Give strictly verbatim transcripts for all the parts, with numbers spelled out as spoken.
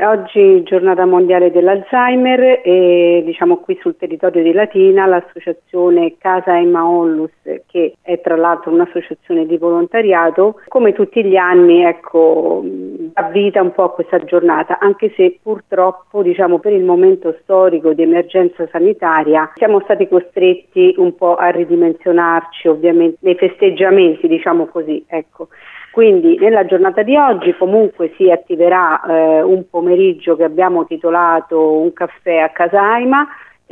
Oggi giornata mondiale dell'Alzheimer e diciamo qui sul territorio di Latina l'associazione Casa Emma Onlus, che è tra l'altro un'associazione di volontariato, come tutti gli anni ecco dà vita un po' a questa giornata, anche se purtroppo diciamo per il momento storico di emergenza sanitaria siamo stati costretti un po' a ridimensionarci ovviamente nei festeggiamenti, diciamo così, ecco. Quindi nella giornata di oggi comunque si attiverà eh, un pomeriggio che abbiamo titolato Un caffè a Casa Aima,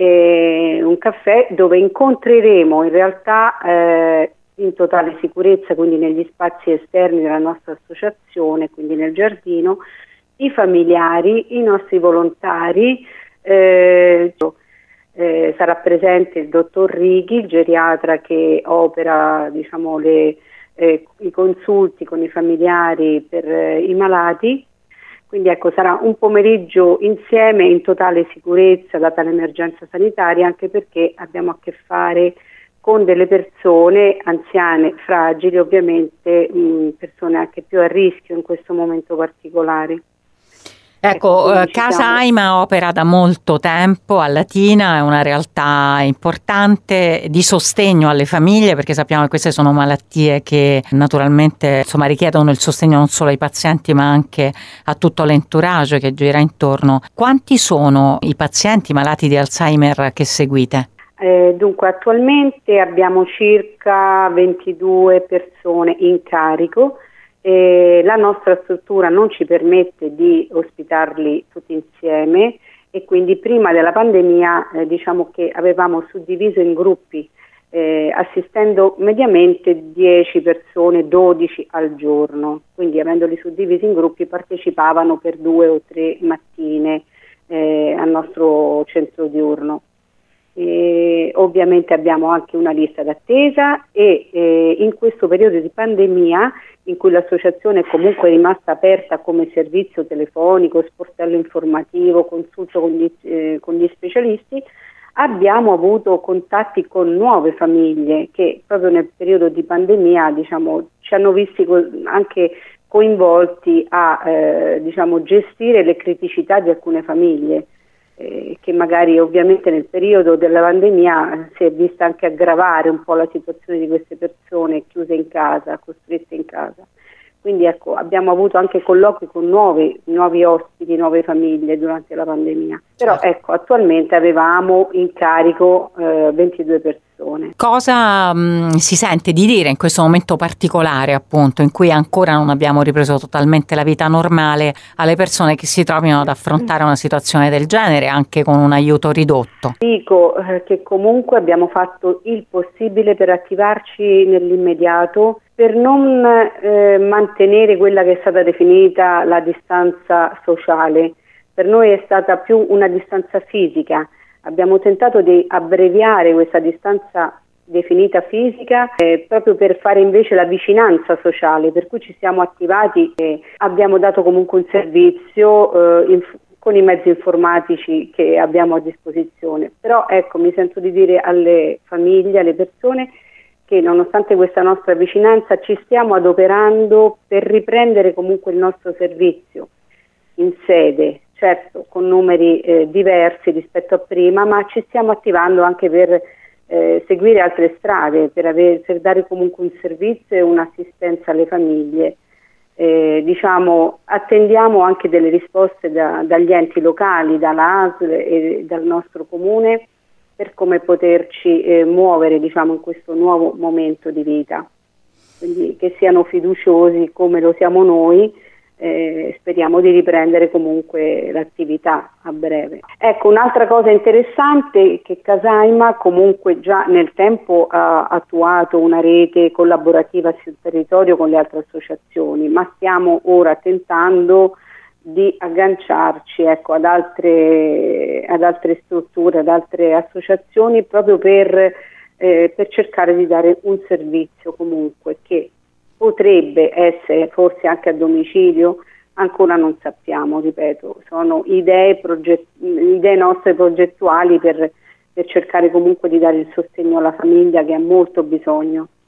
eh, un caffè dove incontreremo in realtà eh, in totale sicurezza, quindi negli spazi esterni della nostra associazione, quindi nel giardino, i familiari, i nostri volontari. Eh, eh, sarà presente il dottor Righi, il geriatra che opera diciamo le Eh, i consulti con i familiari per eh, i malati, quindi ecco sarà un pomeriggio insieme in totale sicurezza data l'emergenza sanitaria, anche perché abbiamo a che fare con delle persone anziane, fragili, ovviamente mh, persone anche più a rischio in questo momento particolare. Ecco, ecco Casa Aima opera da molto tempo a Latina, è una realtà importante di sostegno alle famiglie, perché sappiamo che queste sono malattie che naturalmente insomma richiedono il sostegno non solo ai pazienti ma anche a tutto l'entourage che gira intorno. Quanti sono i pazienti malati di Alzheimer che seguite? Eh, dunque attualmente abbiamo circa ventidue persone in carico. Eh, la nostra struttura non ci permette di ospitarli tutti insieme e quindi prima della pandemia eh, diciamo che avevamo suddiviso in gruppi eh, assistendo mediamente dieci persone, dodici al giorno, quindi avendoli suddivisi in gruppi partecipavano per due o tre mattine eh, al nostro centro diurno. E ovviamente abbiamo anche una lista d'attesa e eh, in questo periodo di pandemia in cui l'associazione è comunque rimasta aperta come servizio telefonico, sportello informativo, consulto con gli, eh, con gli specialisti, abbiamo avuto contatti con nuove famiglie che proprio nel periodo di pandemia diciamo, ci hanno visti co- anche coinvolti a eh, diciamo, gestire le criticità di alcune famiglie. Eh, che magari ovviamente nel periodo della pandemia si è vista anche aggravare un po' la situazione di queste persone chiuse in casa, costrette in casa. Quindi ecco, abbiamo avuto anche colloqui con nuovi, nuovi ospiti, nuove famiglie durante la pandemia. Però ecco, attualmente avevamo in carico eh, ventidue persone. Cosa mh, si sente di dire in questo momento particolare, appunto, in cui ancora non abbiamo ripreso totalmente la vita normale, alle persone che si trovino ad affrontare una situazione del genere, anche con un aiuto ridotto? Dico eh, che comunque abbiamo fatto il possibile per attivarci nell'immediato, per non eh, mantenere quella che è stata definita la distanza sociale. Per noi è stata più una distanza fisica. Abbiamo tentato di abbreviare questa distanza definita fisica eh, proprio per fare invece la vicinanza sociale, per cui ci siamo attivati e abbiamo dato comunque un servizio eh, inf- con i mezzi informatici che abbiamo a disposizione. Però ecco, mi sento di dire alle famiglie, alle persone, che nonostante questa nostra vicinanza ci stiamo adoperando per riprendere comunque il nostro servizio in sede, certo con numeri eh, diversi rispetto a prima, ma ci stiamo attivando anche per eh, seguire altre strade, per, aver, per dare comunque un servizio e un'assistenza alle famiglie. Eh, diciamo, attendiamo anche delle risposte da, dagli enti locali, dall'A S L e dal nostro comune, per come poterci eh, muovere diciamo, in questo nuovo momento di vita. Quindi che siano fiduciosi come lo siamo noi, eh, speriamo di riprendere comunque l'attività a breve. Ecco, un'altra cosa interessante è che Casa Aima comunque già nel tempo ha attuato una rete collaborativa sul territorio con le altre associazioni, ma stiamo ora tentando di agganciarci ecco, ad, altre, ad altre strutture, ad altre associazioni proprio per, eh, per cercare di dare un servizio comunque che potrebbe essere forse anche a domicilio, ancora non sappiamo, ripeto, sono idee, proget- idee nostre progettuali per, per cercare comunque di dare il sostegno alla famiglia che ha molto bisogno.